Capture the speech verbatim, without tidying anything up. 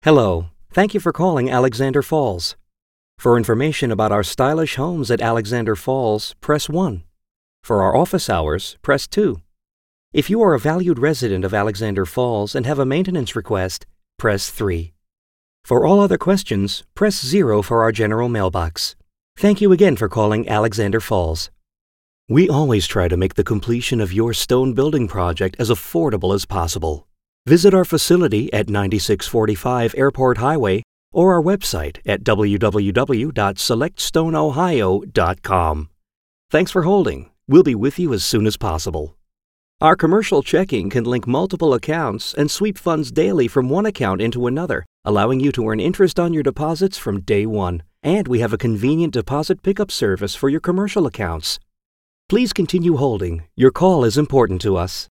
Hello, thank you for calling Alexander Falls. For information about our stylish homes at Alexander Falls, press one. For our office hours, press two. If you are a valued resident of Alexander Falls and have a maintenance request, press three. For all other questions, press zero for our general mailbox. Thank you again for calling Alexander Falls. We always try to make the completion of your stone building project as affordable as possible. Visit our facility at ninety-six forty-five Airport Highway or our website at w w w dot select stone ohio dot com. Thanks for holding. We'll be with you as soon as possible. Our commercial checking can link multiple accounts and sweep funds daily from one account into another, allowing you to earn interest on your deposits from day one. And we have a convenient deposit pickup service for your commercial accounts. Please continue holding. Your call is important to us.